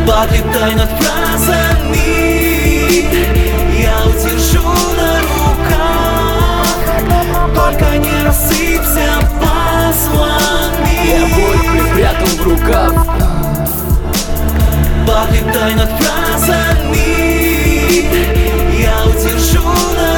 Подлетай над фразами, я удержу на руках. Только не рассыпься пазлами. Я боль припрятал в рукав. Подлетай над фразами, я удержу на